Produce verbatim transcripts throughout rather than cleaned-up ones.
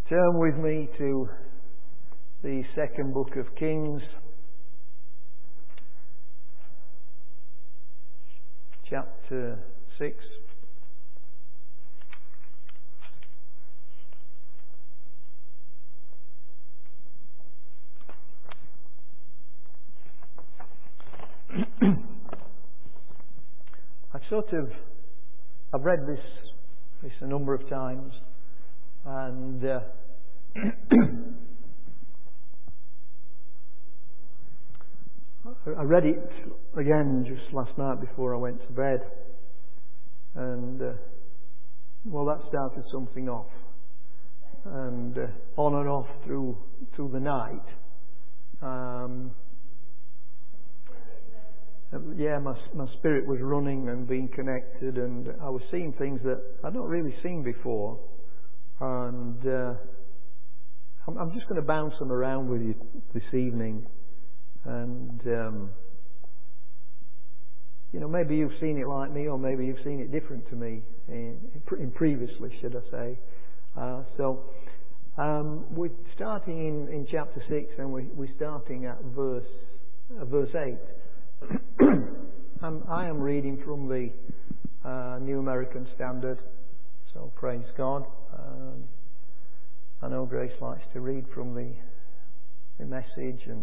Turn with me to the second book of Kings, chapter six. I've sort of, I've read this, this a number of times, and uh, I read it again just last night before I went to bed, and uh, well, that started something off, and uh, on and off through through the night. Um, yeah, my my spirit was running and being connected, and I was seeing things that I'd not really seen before, and uh, I'm, I'm just going to bounce them around with you this evening. And um, you know, maybe you've seen it like me, or maybe you've seen it different to me in, in previously, should I say? Uh, so um, we're starting in, in chapter six, and we, we're starting at verse uh, verse eight. I'm, I am reading from the uh, New American Standard, so praise God. Um, I know Grace likes to read from the the Message, and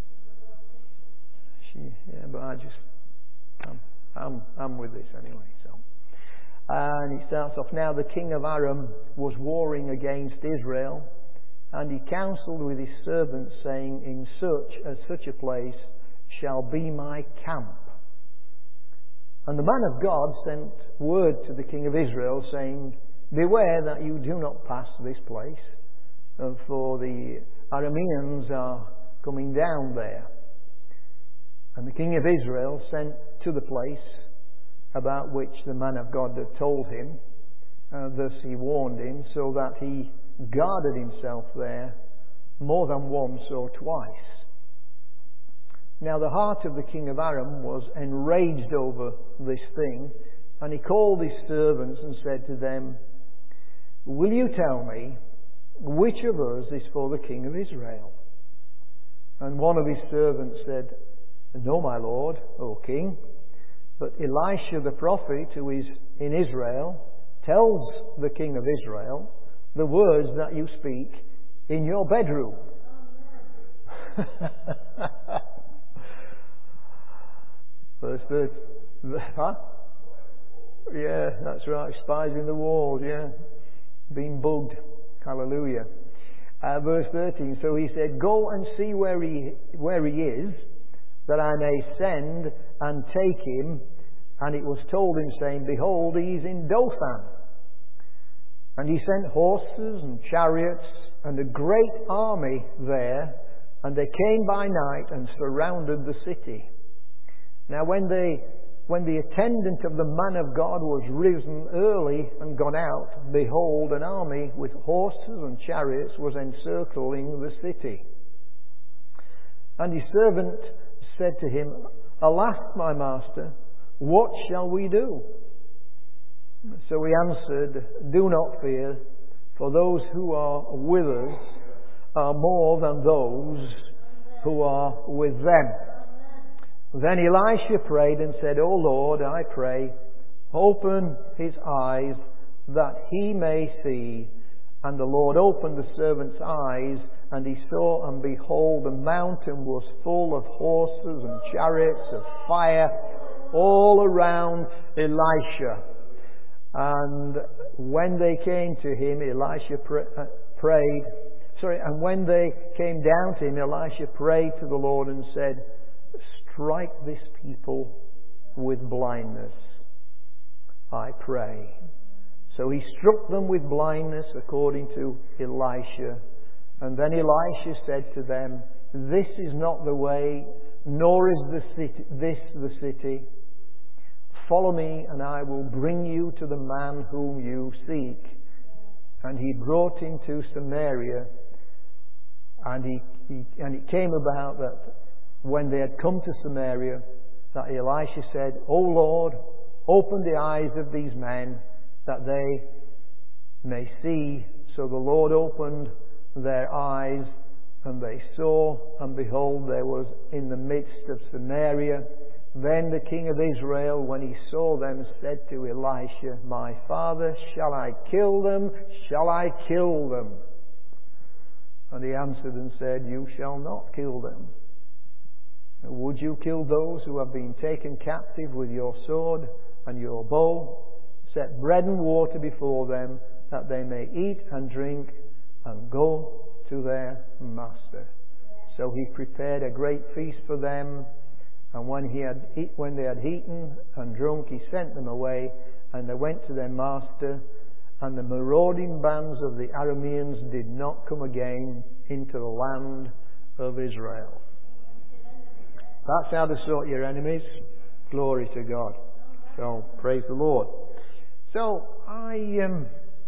yeah, but I just, I'm, I'm, I'm with this anyway. So, and he starts off, now the king of Aram was warring against Israel, and he counselled with his servants, saying, in such as such a place shall be my camp. And the man of God sent word to the king of Israel, saying, beware that you do not pass this place, for the Arameans are coming down there. And the king of Israel sent to the place about which the man of God had told him. Uh, thus he warned him, so that he guarded himself there more than once or twice. Now the heart of the king of Aram was enraged over this thing, and he called his servants and said to them, will you tell me which of us is for the king of Israel? And one of his servants said, no, my lord, O king, but Elisha the prophet, who is in Israel, tells the king of Israel the words that you speak in your bedroom. Verse thirty. Huh? Yeah, that's right. Spies in the walls, yeah. Being bugged. Hallelujah. Uh, verse thirteen. So he said, go and see where he, where he is, that I may send and take him. And it was told him, saying, behold, he is in Dothan. And he sent horses and chariots and a great army there, and they came by night and surrounded the city. Now when they when the attendant of the man of God was risen early and gone out, behold, an army with horses and chariots was encircling the city. And his servant said to him, alas, my master, what shall we do? So he answered, do not fear, for those who are with us are more than those who are with them. Then Elisha prayed and said, O Lord, I pray, open his eyes that he may see. And the Lord opened the servant's eyes, and he saw, and behold, the mountain was full of horses and chariots of fire all around Elisha. And when they came to him, Elisha pr- uh, prayed. Sorry, and when they came down to him, Elisha prayed to the Lord and said, strike this people with blindness, I pray. So he struck them with blindness according to Elisha. And then Elisha said to them, this is not the way, nor is the city, this the city. Follow me, and I will bring you to the man whom you seek. And he brought him to Samaria. And, he, he, and it came about that when they had come to Samaria, that Elisha said, O Lord, open the eyes of these men, that they may see. So the Lord opened their eyes, and they saw, and behold, there was in the midst of Samaria. Then the king of Israel, when he saw them, said to Elisha, My father, shall I kill them? Shall I kill them? And he answered and said, You shall not kill them. Would you kill those who have been taken captive with your sword and your bow? Set bread and water before them, that they may eat and drink and go to their master. So he prepared a great feast for them, and when he had eat, when they had eaten and drunk, he sent them away, and they went to their master. And the marauding bands of the Arameans did not come again into the land of Israel. That's how to sort your enemies. Glory to God. So praise the Lord. So I um,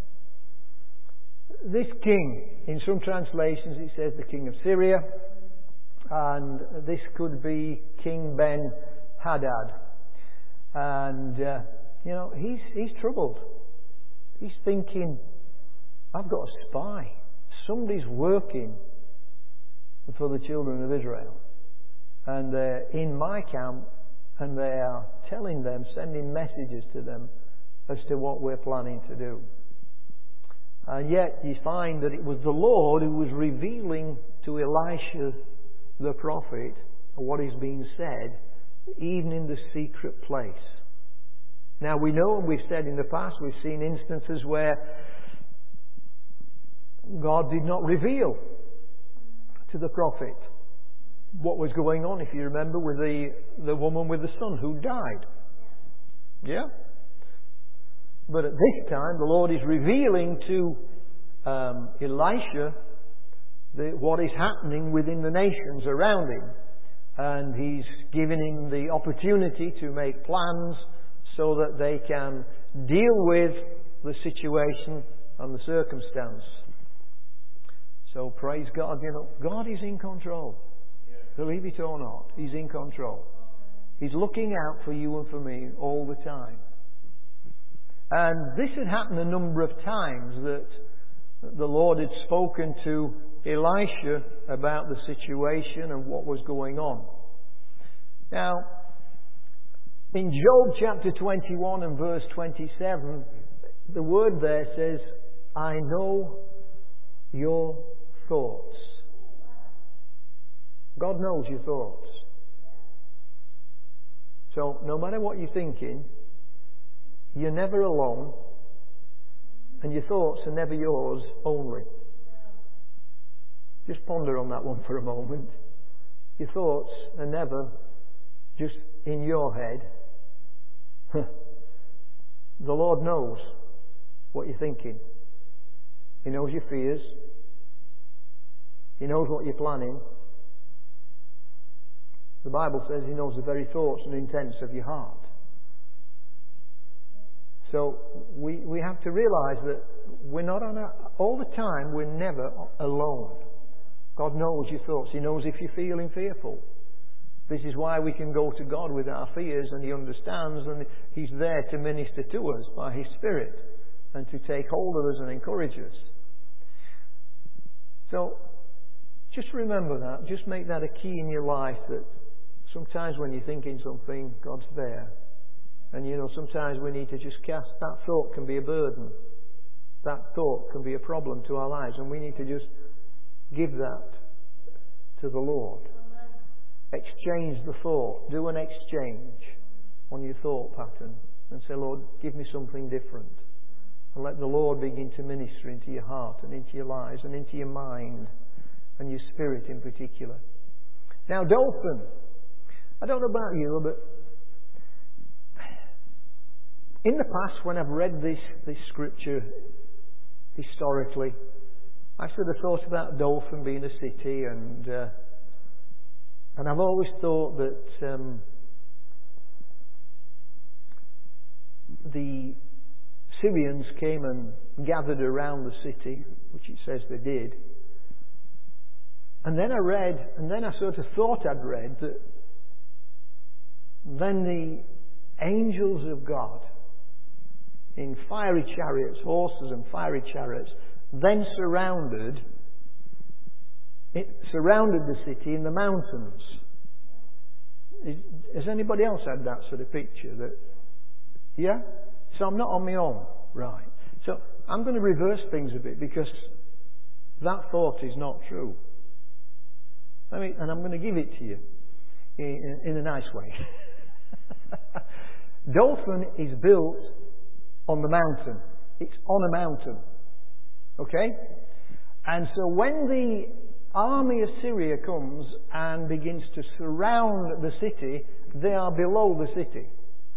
this king, in some translations it says the king of Syria, and this could be King Ben-Hadad. And uh, you know, he's he's troubled. He's thinking, I've got a spy. Somebody's working for the children of Israel. And they're in my camp, and they are telling them, sending messages to them as to what we're planning to do. And yet you find that it was the Lord who was revealing to Elisha the prophet what is being said, even in the secret place. Now we know, and we've said in the past, we've seen instances where God did not reveal to the prophet what was going on, if you remember, with the, the woman with the son who died. Yeah? But at this time, the Lord is revealing to um, Elisha the, what is happening within the nations around him. And He's giving him the opportunity to make plans so that they can deal with the situation and the circumstance. So praise God. You know, God is in control. Believe it or not, He's in control. He's looking out for you and for me all the time. And this had happened a number of times, that the Lord had spoken to Elisha about the situation and what was going on. Now, in Job chapter twenty-one and verse twenty-seven, the word there says, I know your thoughts. God knows your thoughts. So no matter what you're thinking, you're never alone, and your thoughts are never yours only. Just ponder on that one for a moment. Your thoughts are never just in your head. The Lord knows what you're thinking. He knows your fears. He knows what you're planning. The Bible says He knows the very thoughts and intents of your heart. So we, we have to realise that we're not on a, all the time, we're never alone. God knows your thoughts. He knows if you're feeling fearful. This is why we can go to God with our fears, and He understands, and He's there to minister to us by His Spirit and to take hold of us and encourage us. So just remember that. Just make that a key in your life, that sometimes when you're thinking something, God's there. And you know, sometimes we need to just cast, that thought can be a burden. That thought can be a problem to our lives, and we need to just give that to the Lord. Exchange the thought. Do an exchange on your thought pattern and say, Lord, give me something different. And let the Lord begin to minister into your heart and into your lives and into your mind and your spirit in particular. Now, Dothan. I don't know about you, but in the past when I've read this, this scripture historically, I sort of thought about Dothan being a city, and uh, and I've always thought that um, the Syrians came and gathered around the city, which it says they did. And then I read, and then I sort of thought I'd read that then the angels of God in fiery chariots, horses and fiery chariots, then surrounded it surrounded the city in the mountains. Is, has anybody else had that sort of picture? That, yeah? So I'm not on my own. Right. So I'm going to reverse things a bit because that thought is not true. I mean, and I'm going to give it to you in, in a nice way. Dothan is built on the mountain. It's on a mountain. Okay? And so when the army of Syria comes and begins to surround the city, they are below the city.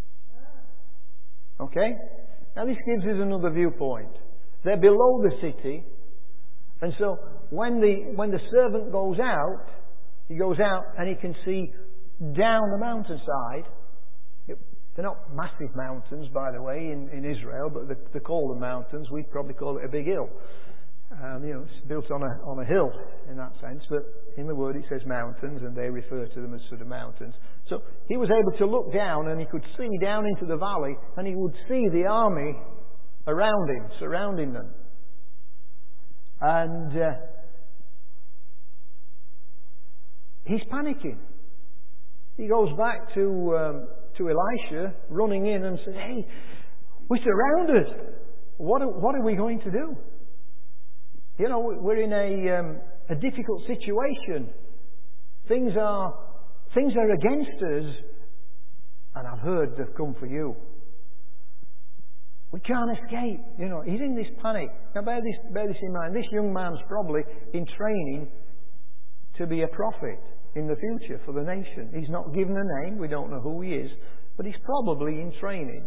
Okay? Now this gives us another viewpoint. They're below the city, and so when the when the servant goes out, he goes out and he can see down the mountainside. They're not massive mountains, by the way, in, in Israel, but they're, they're called the mountains. We'd probably call it a big hill. Um, you know, it's built on a on a hill in that sense, but in the word it says mountains, and they refer to them as sort of mountains. So he was able to look down, and he could see down into the valley, and he would see the army around him, surrounding them. And uh, he's panicking. He goes back to um, to Elisha, running in, and says, "Hey, we're surrounded. What are, what are we going to do? You know, we're in a um, a difficult situation. Things are things are against us, and I've heard they've come for you. We can't escape." You know, he's in this panic. Now, bear this bear this in mind. This young man's probably in training to be a prophet in the future for the nation. He's not given a name. We don't know who he is, but he's probably in training.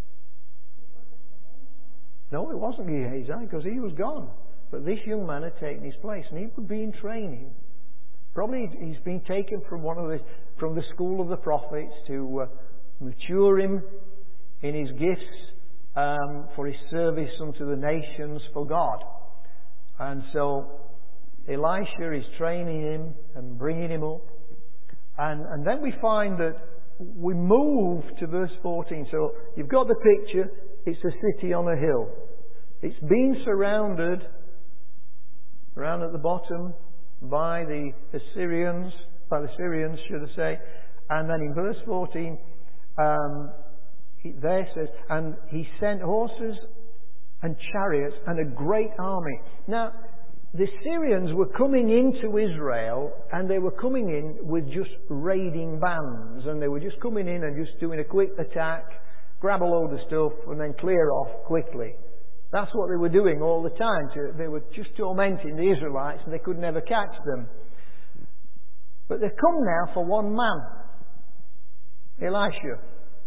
No, it wasn't Gehazi, because he was gone. But this young man had taken his place, and he would be in training. Probably he's been taken from one of the from the school of the prophets to uh, mature him in his gifts um, for his service unto the nations for God. And so Elisha is training him and bringing him up. And, and then we find that we move to verse fourteen. So you've got the picture. It's a city on a hill. It's been surrounded around at the bottom by the Assyrians, by the Syrians, should I say. And then in verse fourteen, um, he, there says, and he sent horses and chariots and a great army. Now, the Syrians were coming into Israel, and they were coming in with just raiding bands, and they were just coming in and just doing a quick attack, grab a load of stuff, and then clear off quickly. That's what they were doing all the time. They were just tormenting the Israelites, and they could never catch them. But they've come now for one man, Elisha.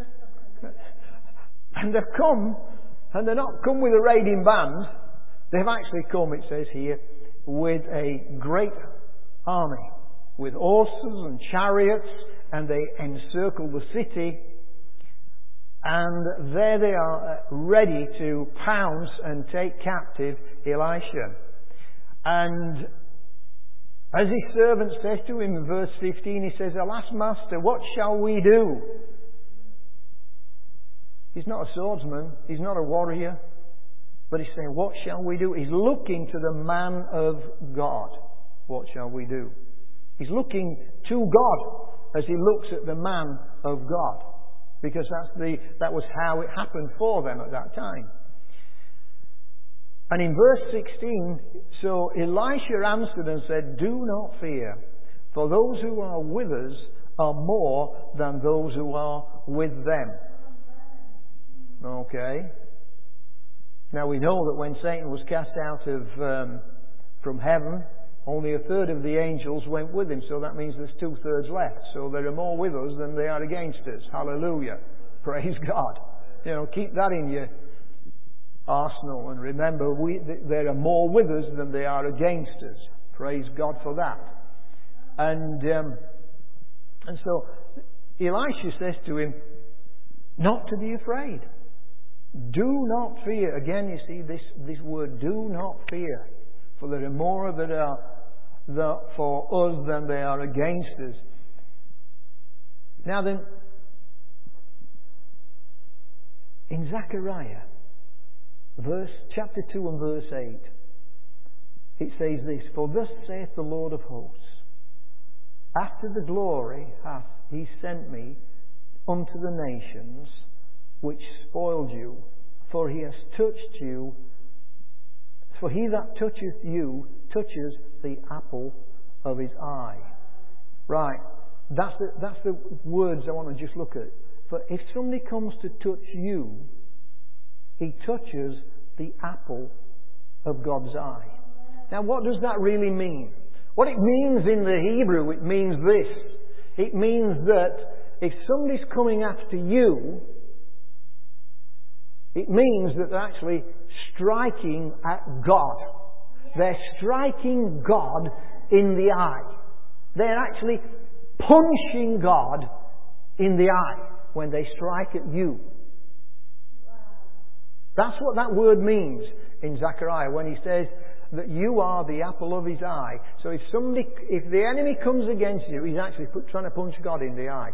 And they've come, and they're not come with a raiding band. They've actually come, it says here, with a great army, with horses and chariots, and they encircle the city. And there they are, ready to pounce and take captive Elisha. And as his servant says to him in verse fifteen, he says, "Alas, master, what shall we do?" He's not a swordsman. He's not a warrior. But he's saying, what shall we do? He's looking to the man of God. What shall we do? He's looking to God as he looks at the man of God. Because that's the, that was how it happened for them at that time. And in verse sixteen, so Elisha answered and said, "Do not fear, for those who are with us are more than those who are with them." Okay. Now we know that when Satan was cast out of um, from heaven, only a third of the angels went with him. So that means there's two thirds left. So there are more with us than they are against us. Hallelujah. Praise God. You know, keep that in your arsenal. And remember, we, th- there are more with us than they are against us. Praise God for that. And, um, and so Elisha says to him, not to be afraid. Do not fear. Again, you see this, this word, do not fear. For there are more that are the, for us than they are against us. Now then, in Zechariah, verse chapter two and verse eight, it says this, For thus saith the Lord of hosts, After the glory hath he sent me unto the nations which spoiled you, for he has touched you, for he that toucheth you touches the apple of his eye. Right, that's the, that's the words I want to just look at. For if somebody comes to touch you, he touches the apple of God's eye. Now what does that really mean? What it means in the Hebrew, it means this. It means that if somebody's coming after you, it means that they're actually striking at God. They're striking God in the eye. They're actually punching God in the eye when they strike at you. That's what that word means in Zechariah when he says that you are the apple of his eye. So if somebody, if the enemy comes against you, he's actually put, trying to punch God in the eye.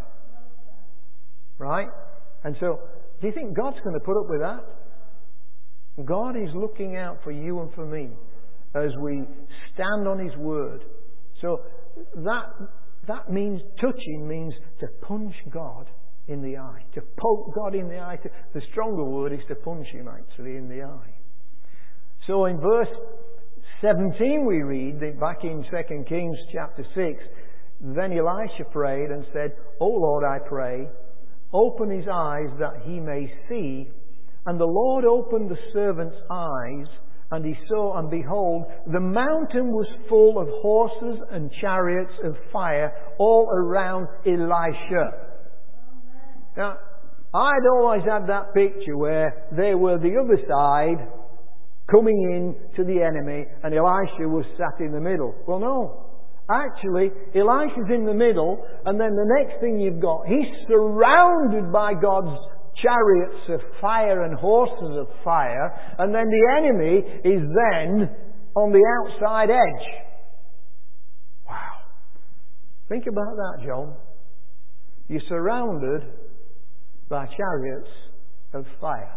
Right? And so, do you think God's going to put up with that? God is looking out for you and for me as we stand on his word. So that that means, touching means to punch God in the eye. To poke God in the eye. To, the stronger word is to punch him actually in the eye. So in verse seventeen we read, back in Second Kings chapter six, Then Elisha prayed and said, O Lord, I pray, open his eyes that he may see. And the Lord opened the servant's eyes, and he saw, and behold, the mountain was full of horses and chariots of fire all around Elisha. Amen. Now, I'd always had that picture where they were the other side coming in to the enemy, and Elisha was sat in the middle. Well, no. Actually, Elisha's in the middle, and then the next thing you've got, he's surrounded by God's chariots of fire and horses of fire, and then the enemy is then on the outside edge. Wow. Think about that, John. You're surrounded by chariots of fire.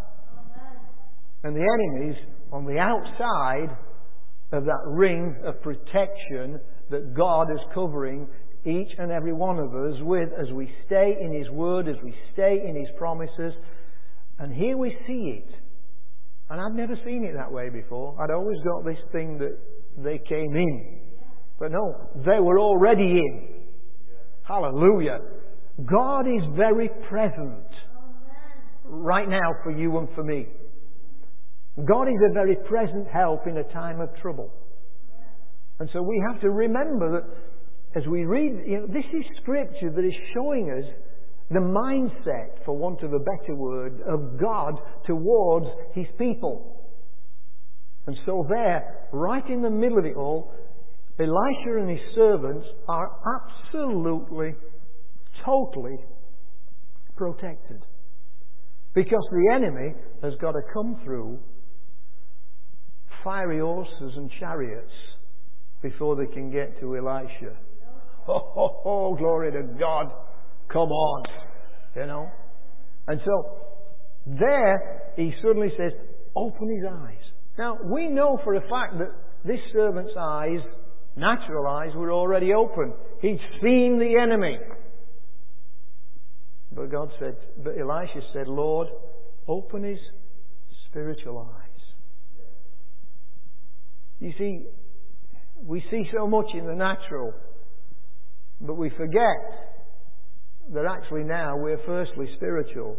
And the enemy's on the outside of that ring of protection that God is covering each and every one of us with as we stay in his word, as we stay in his promises. And here we see it. And I'd never seen it that way before. I'd always got this thing that they came in. But no, they were already in. Hallelujah. God is very present right now for you and for me. God is a very present help in a time of trouble. And so we have to remember that as we read, you know, this is scripture that is showing us the mindset, for want of a better word, of God towards his people. And so there, right in the middle of it all, Elisha and his servants are absolutely, totally protected. Because the enemy has got to come through fiery horses and chariots before they can get to Elisha. Oh, oh, oh, glory to God. Come on. You know. And so, there, he suddenly says, open his eyes. Now, we know for a fact that this servant's eyes, natural eyes, were already open. He'd seen the enemy. But God said, but Elisha said, Lord, open his spiritual eyes. You see, we see so much in the natural, but we forget that actually now we're firstly spiritual.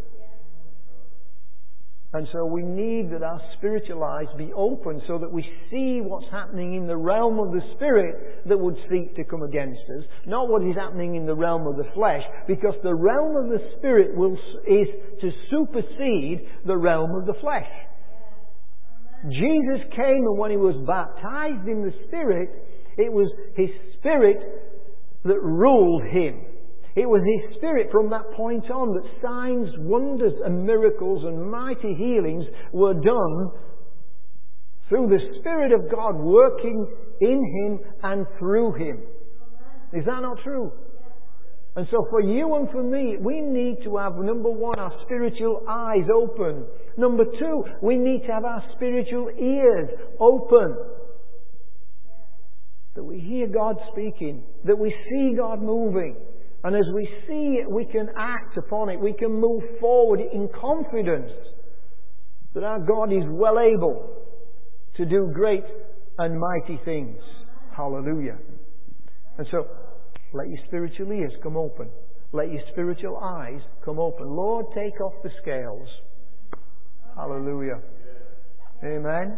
And so we need that our spiritual eyes be open so that we see what's happening in the realm of the Spirit that would seek to come against us, not what is happening in the realm of the flesh, because the realm of the Spirit will, is to supersede the realm of the flesh. Jesus came, and when he was baptized in the Spirit, it was his Spirit that ruled him. It was his Spirit from that point on that signs, wonders and miracles and mighty healings were done through the Spirit of God working in him and through him. Is that not true? And so for you and for me, we need to have, number one, our spiritual eyes open. Number two, we need to have our spiritual ears open. we hear God speaking, that we see God moving. And as we see it, we can act upon it. We can move forward in confidence that our God is well able to do great and mighty things. Hallelujah. And so, let your spiritual ears come open. Let your spiritual eyes come open. Lord, take off the scales. Hallelujah. Amen.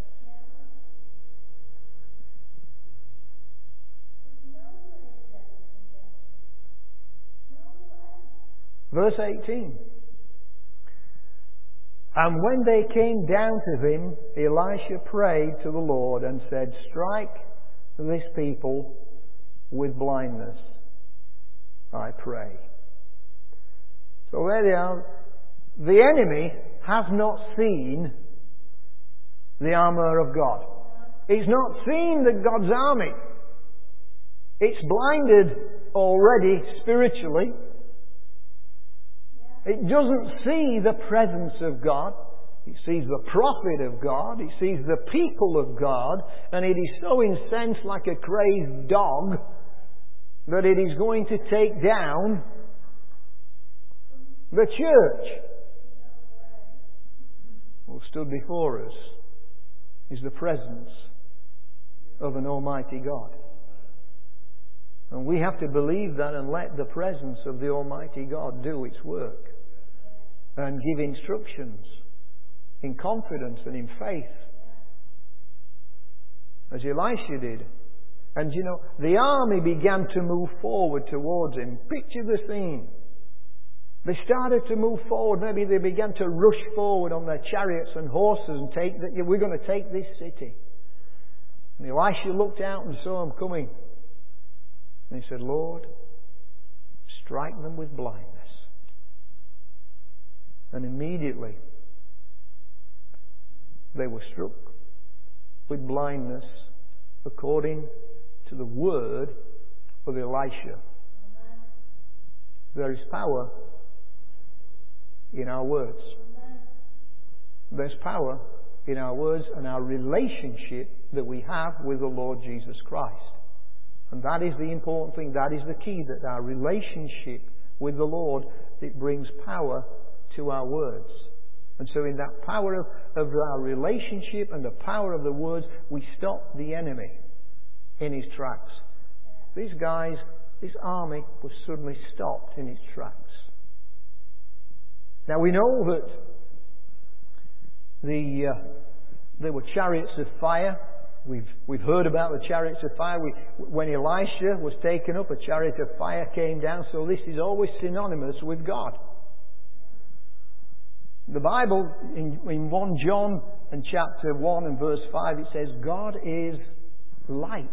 Verse eighteen. And when they came down to him, Elisha prayed to the Lord and said, strike this people with blindness, I pray. So there they are. The enemy has not seen the armour of God. It's not seen the God's army. It's blinded already spiritually. It doesn't see the presence of God. It sees the prophet of God. It sees the people of God. And it is so incensed like a crazed dog that it is going to take down the church. What stood before us is the presence of an Almighty God. And we have to believe that and let the presence of the Almighty God do its work. And give instructions in confidence and in faith. As Elisha did. And you know, the army began to move forward towards him. Picture the scene. They started to move forward. Maybe they began to rush forward on their chariots and horses and take that. We're going to take this city. And Elisha looked out and saw them coming. And he said, Lord, strike them with blindness. And immediately they were struck with blindness according to the word of Elisha. There is power in our words. There's power in our words and our relationship that we have with the Lord Jesus Christ. And that is the important thing. That is the key, that our relationship with the Lord, it brings power to our words. And so in that power of, of our relationship and the power of the words, we stop the enemy in his tracks. These guys, this army was suddenly stopped in its tracks. Now we know that the uh, there were chariots of fire. We've we've heard about the chariots of fire. We, when Elisha was taken up, a chariot of fire came down. So this is always synonymous with God. The Bible, in, in First John and chapter one and verse five, it says, God is light.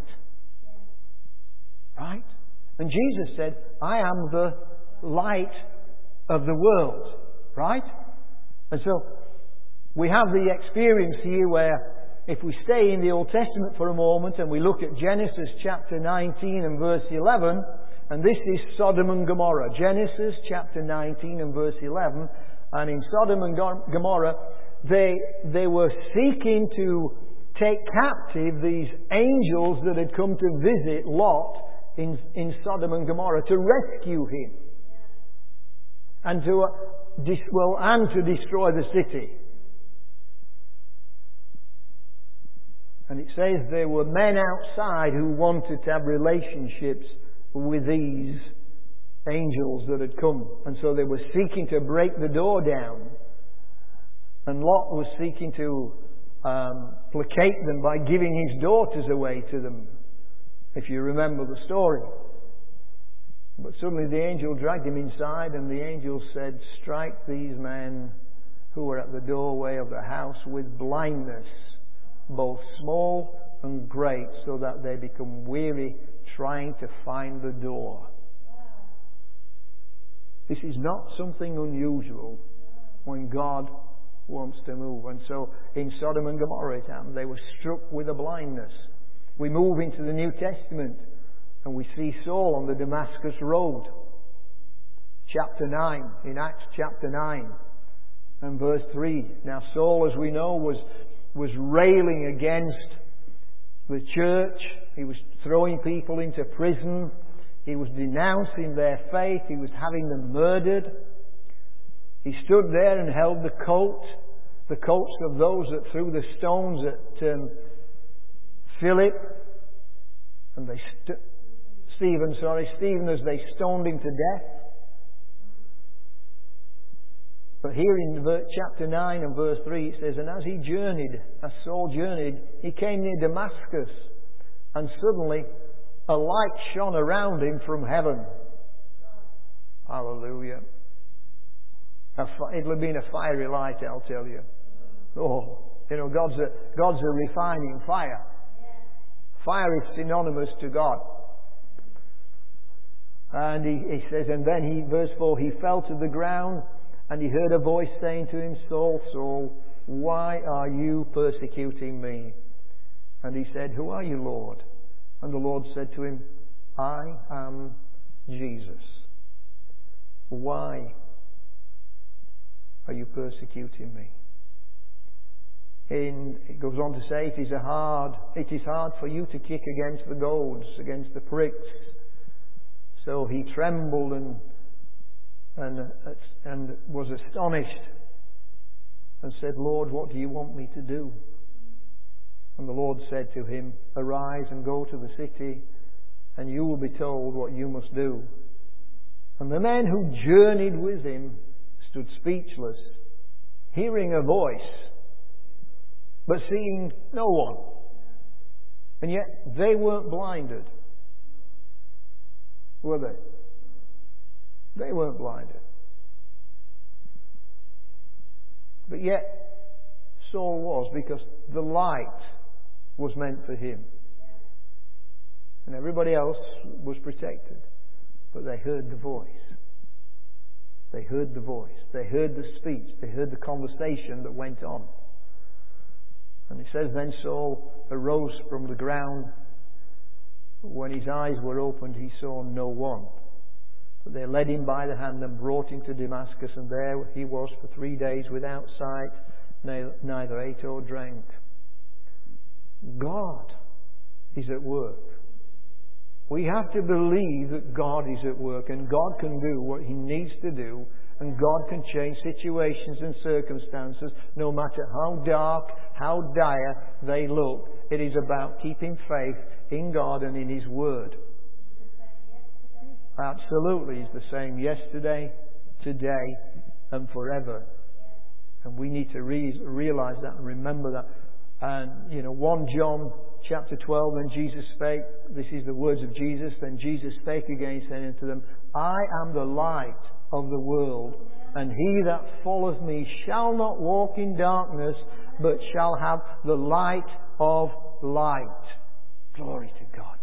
Right? And Jesus said, I am the light of the world. Right? And so, we have the experience here where, if we stay in the Old Testament for a moment and we look at Genesis chapter nineteen and verse eleven, and this is Sodom and Gomorrah. Genesis chapter nineteen and verse eleven. And in Sodom and Gomorrah, they, they were seeking to take captive these angels that had come to visit Lot in, in Sodom and Gomorrah, to rescue him. And to, uh, dis- well, and to destroy the city. And it says there were men outside who wanted to have relationships with these angels that had come. And so they were seeking to break the door down. And Lot was seeking to um, placate them by giving his daughters away to them, if you remember the story. But suddenly the angel dragged him inside, and the angel said, strike these men who are at the doorway of the house with blindness, both small and great, so that they become weary trying to find the door. This is not something unusual when God wants to move. And so in Sodom and Gomorrah it happened. They were struck with a blindness. We move into the New Testament and we see Saul on the Damascus Road. Chapter nine, in Acts chapter nine and verse three. Now Saul, as we know, was, was railing against the church. He was throwing people into prison. He was denouncing their faith. He was having them murdered. He stood there and held the coat, the coats of those that threw the stones at um, Philip. And they st- Stephen, sorry, Stephen as they stoned him to death. But here in chapter nine and verse three it says, and as he journeyed, as Saul journeyed, he came near Damascus, and suddenly a light shone around him from heaven. Hallelujah. A fi- it'll have been a fiery light, I'll tell you. Oh, you know, God's a, God's a refining fire. Fire is synonymous to God. And he, he says, and then he, verse four, he fell to the ground, and he heard a voice saying to him, Saul, Saul, why are you persecuting me? And he said, who are you, Lord? And the Lord said to him, I am Jesus. Why are you persecuting me? And it goes on to say, it is a hard, it is hard for you to kick against the goads, against the pricks. So he trembled and and and was astonished and said, Lord, what do you want me to do? And the Lord said to him, arise and go to the city, and you will be told what you must do. And the men who journeyed with him stood speechless, hearing a voice, but seeing no one. And yet they weren't blinded, were they? They weren't blinded. But yet Saul was, because the light was meant for him. And everybody else was protected. But they heard the voice. They heard the voice. They heard the speech. They heard the conversation that went on. And it says, then Saul arose from the ground. When his eyes were opened, he saw no one. But they led him by the hand and brought him to Damascus, and there he was for three days without sight, neither ate or drank. God is at work. We have to believe that God is at work, and God can do what He needs to do, and God can change situations and circumstances no matter how dark, how dire they look. It is about keeping faith in God and in His Word. Absolutely, He's the same yesterday, today, and forever. And we need to re- realize that and remember that. And, you know, First John chapter twelve, then Jesus spake, this is the words of Jesus, then Jesus spake again, saying unto them, I am the light of the world, and he that followeth me shall not walk in darkness, but shall have the light of light. Glory to God.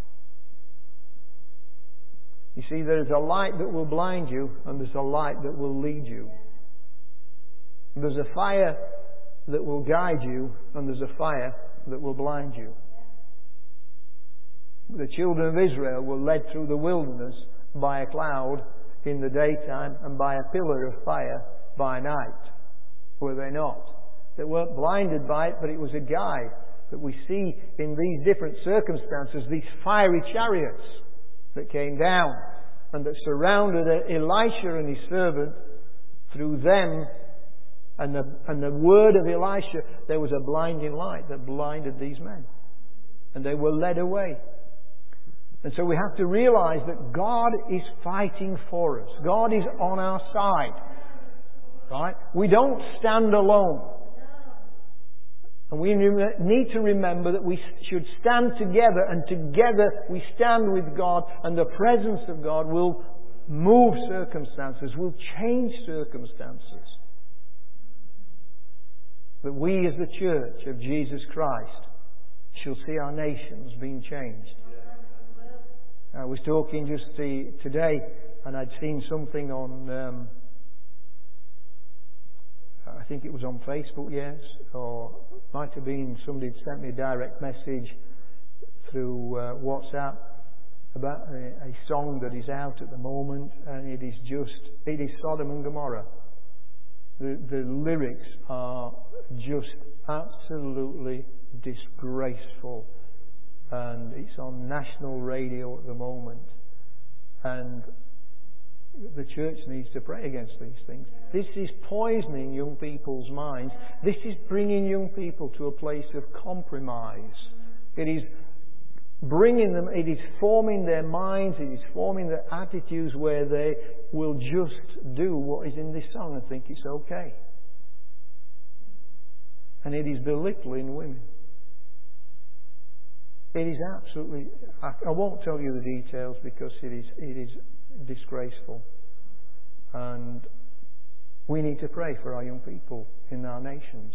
You see, there is a light that will blind you, and there's a light that will lead you. There's a fire that will guide you, and there's a fire that will blind you. The children of Israel were led through the wilderness by a cloud in the daytime and by a pillar of fire by night. Were they not? They weren't blinded by it, but it was a guide that we see in these different circumstances, these fiery chariots that came down and that surrounded Elisha and his servant. Through them and the, and the word of Elisha, there was a blinding light that blinded these men. And they were led away. And so we have to realize that God is fighting for us. God is on our side. Right? We don't stand alone. And we need to remember that we should stand together, and together we stand with God, and the presence of God will move circumstances, will change circumstances. That we as the church of Jesus Christ shall see our nations being changed. I was talking just the, today, and I'd seen something on, um, I think it was on Facebook, yes, or might have been somebody had sent me a direct message through uh, WhatsApp about a, a song that is out at the moment, and it is just, it is Sodom and Gomorrah. The, the lyrics are just absolutely disgraceful and it's on national radio at the moment. And the church needs to pray against these things. This is poisoning young people's minds. This is bringing young people to a place of compromise. It is bringing them, it is forming their minds, it is forming their attitudes where they will just do what is in this song and think it's okay. And it is belittling women. It is absolutely, I, I won't tell you the details because it is, it is disgraceful. And we need to pray for our young people in our nations.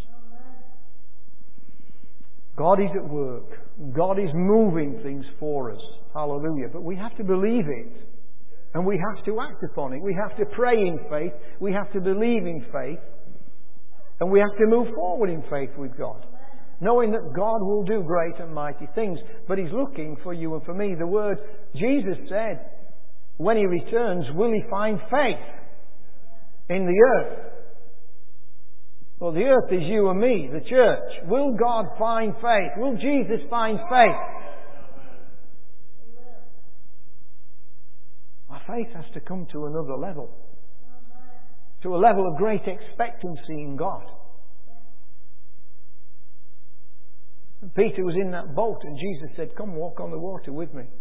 God is at work. God is moving things for us. Hallelujah. But we have to believe it. And we have to act upon it. We have to pray in faith. We have to believe in faith. And we have to move forward in faith with God. Knowing that God will do great and mighty things. But He's looking for you and for me. The word Jesus said, when He returns, will He find faith in the earth? Well, the earth is you and me, the church. Will God find faith? Will Jesus find faith? Our faith has to come to another level. To a level of great expectancy in God. And Peter was in that boat and Jesus said, come walk on the water with me.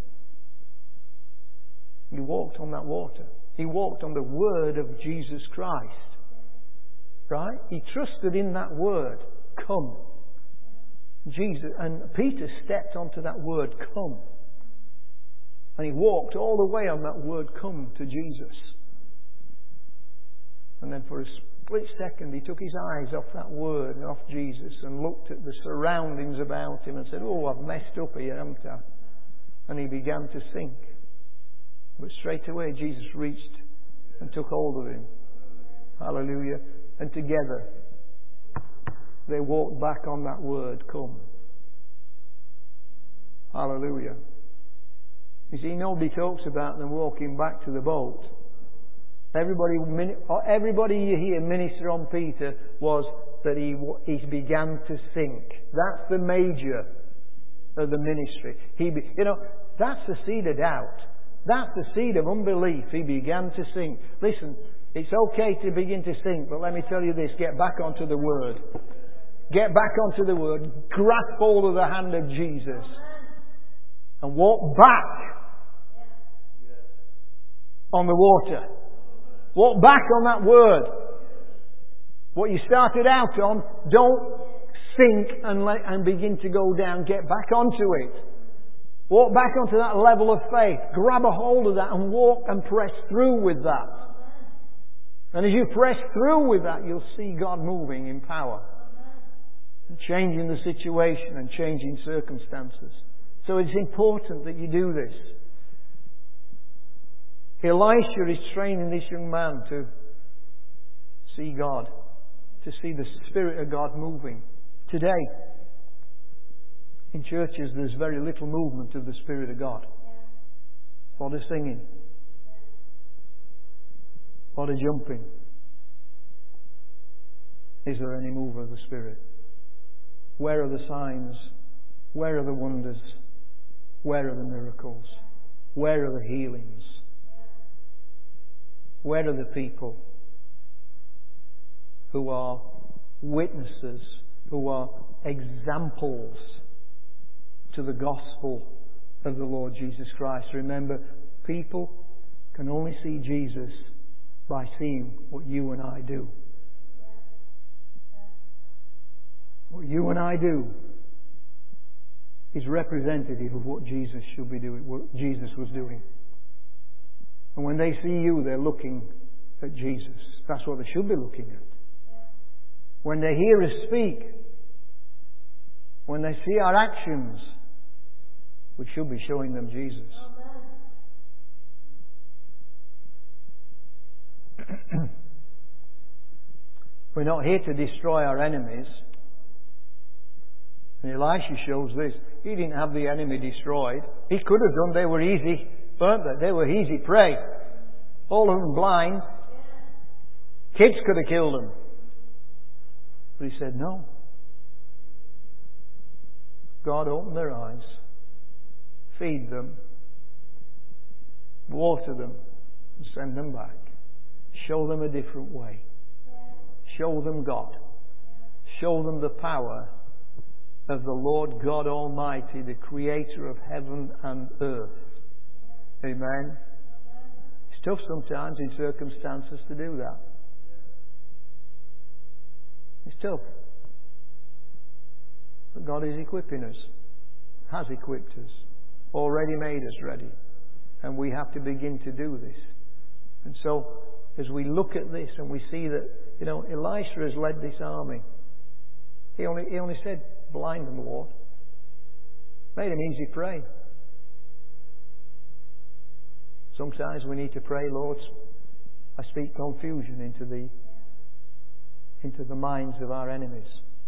He walked on that water. He walked on the word of Jesus Christ. Right? He trusted in that word. Come. Jesus and Peter stepped onto that word, come. And he walked all the way on that word, come, to Jesus. And then for a split second he took his eyes off that word and off Jesus and looked at the surroundings about him and said, oh, I've messed up here, haven't I? And he began to sink. But straight away Jesus reached and took hold of him. Hallelujah. And together they walked back on that word, come. Hallelujah. You see, nobody talks about them walking back to the boat. Everybody, everybody you hear minister on Peter was that he, he began to sink. That's the major of the ministry. He, you know, that's the seed of doubt. That's the seed of unbelief. He began to sink. Listen, it's okay to begin to sink, but let me tell you this, get back onto the Word. Get back onto the Word. Grasp hold of the hand of Jesus. And walk back on the water. Walk back on that Word. What you started out on, don't sink and, let, and begin to go down. Get back onto it. Walk back onto that level of faith. Grab a hold of that and walk and press through with that. And as you press through with that, you'll see God moving in power. And changing the situation and changing circumstances. So it's important that you do this. Elisha is training this young man to see God. To see the Spirit of God moving. Today, in churches, there's very little movement of the Spirit of God. A lot of singing. A lot of jumping. Is there any move of the Spirit? Where are the signs? Where are the wonders? Where are the miracles? Where are the healings? Where are the people who are witnesses, who are examples to the gospel of the Lord Jesus Christ? Remember, people can only see Jesus by seeing what you and I do. What you and I do is representative of what Jesus should be doing, what Jesus was doing. And when they see you, they're looking at Jesus. That's what they should be looking at. When they hear us speak, when they see our actions, we should be showing them Jesus. We're not here to destroy our enemies. And Elisha shows this. He didn't have the enemy destroyed. He could have done. They were easy, weren't they? They were easy prey. All of them blind. Kids could have killed them. But he said no. God opened their eyes. feed them, water them, and send them back. Show them a different way. Show them God. Show them the power of the Lord God Almighty, the Creator of heaven and earth. Amen. It's tough sometimes in circumstances to do that. It's tough. But God is equipping us, has equipped us, already made us ready. And we have to begin to do this. And so, as we look at this and we see that, you know, Elisha has led this army. He only, he only said, blind them, Lord. Made him easy pray. Sometimes we need to pray, Lord, I speak confusion into the into the minds of our enemies.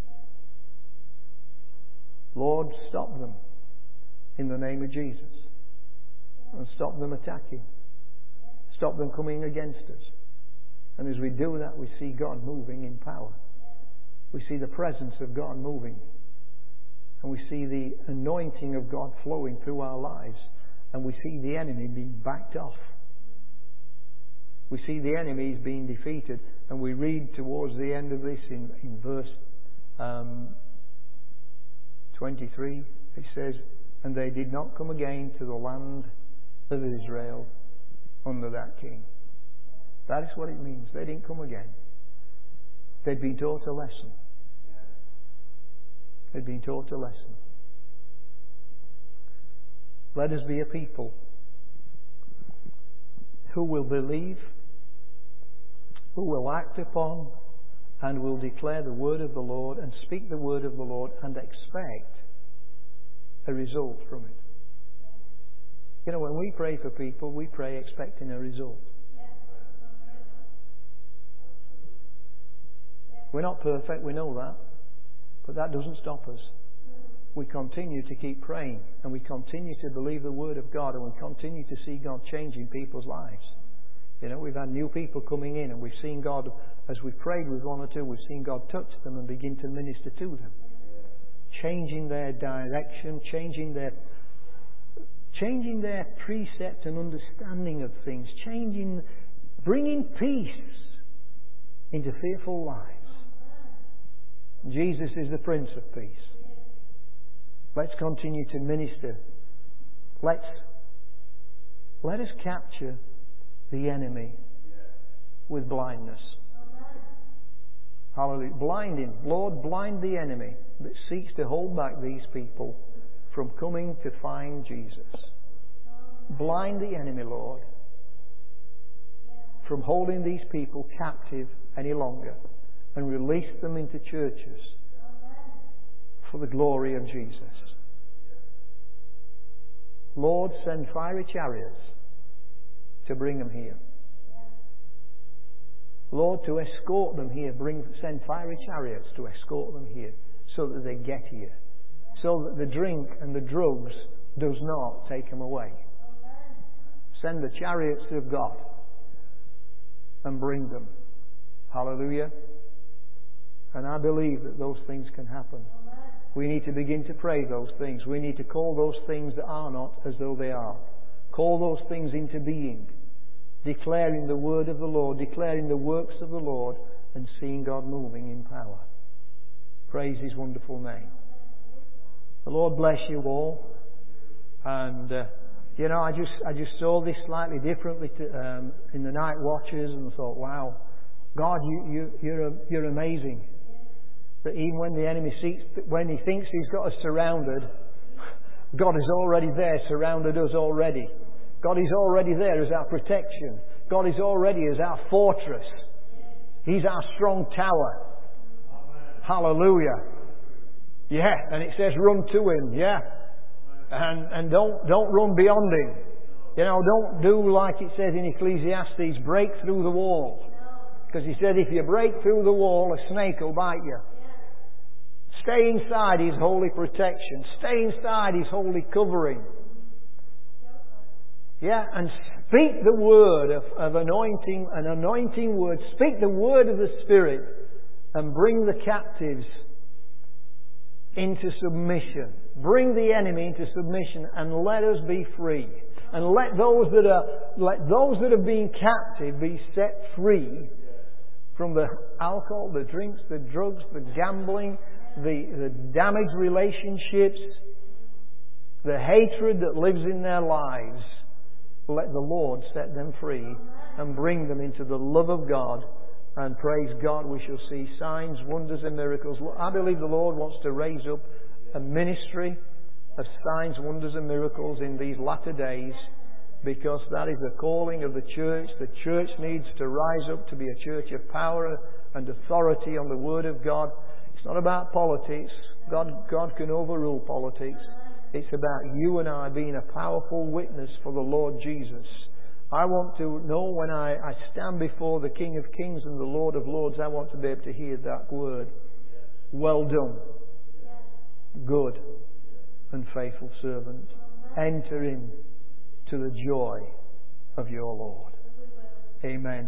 Lord, stop them in the name of Jesus. And stop them attacking. Stop them coming against us. And as we do that, we see God moving in power. We see the presence of God moving. And we see the anointing of God flowing through our lives. And we see the enemy being backed off. We see the enemies being defeated. And we read towards the end of this in, in verse um, twenty-three. It says, and they did not come again to the land of Israel under that king. That is what it means. They didn't come again. They'd been taught a lesson. They'd been taught a lesson. Let us be a people who will believe, who will act upon, and will declare the word of the Lord and speak the word of the Lord and expect a result from it. You know, when we pray for people, we pray expecting a result. We're not perfect, we know that. But that doesn't stop us. We continue to keep praying, and we continue to believe the Word of God, and we continue to see God changing people's lives. You know, we've had new people coming in, and we've seen God, as we've prayed with one or two, we've seen God touch them and begin to minister to them. Changing their direction, changing their changing their precepts and understanding of things, changing, bringing peace into fearful lives. Jesus is the Prince of Peace. Let's continue to minister. Let's let us capture the enemy with blindness. Hallelujah. Blind him. Lord, blind the enemy that seeks to hold back these people from coming to find Jesus. Blind the enemy, Lord, from holding these people captive any longer, and release them into churches for the glory of Jesus. Lord, send fiery chariots to bring them here. Lord, to escort them here, bring send fiery chariots to escort them here, so that they get here, so that the drink and the drugs does not take them away. Send the chariots of God and bring them. Hallelujah. And I believe that those things can happen. We need to begin to pray those things. We need to call those things that are not as though they are. Call those things into being. Declaring the word of the Lord, declaring the works of the Lord, and seeing God moving in power. Praise His wonderful name. The Lord bless you all. And uh, you know, I just I just saw this slightly differently to, um, in the night watches, and thought, wow, God, you you you're you're amazing. That even when the enemy seeks, when he thinks he's got us surrounded, God is already there, surrounded us already. God is already there as our protection. God is already as our fortress. He's our strong tower. Amen. Hallelujah. Yeah, and it says run to Him. Yeah, and and don't don't run beyond Him. You know, don't do like it says in Ecclesiastes, break through the wall. Because He said if you break through the wall, a snake will bite you. Stay inside His holy protection. Stay inside His holy covering. Yeah, and speak the word of, of anointing, an anointing word. Speak the word of the Spirit and bring the captives into submission Bring the enemy into submission and let us be free. And let those that are, let those that have been captive be set free from the alcohol, the drinks, the drugs, the gambling, the, the damaged relationships, the hatred that lives in their lives. Let the Lord set them free and bring them into the love of God. And praise God, we shall see signs, wonders and miracles. I believe the Lord wants to raise up a ministry of signs, wonders and miracles in these latter days, because that is the calling of the church. The church needs to rise up to be a church of power and authority on the Word of God. It's not about politics. God, God can overrule politics. It's about you and I being a powerful witness for the Lord Jesus. I want to know when I, I stand before the King of Kings and the Lord of Lords, I want to be able to hear that word. Well done, good and faithful servant. Enter in to the joy of your Lord. Amen.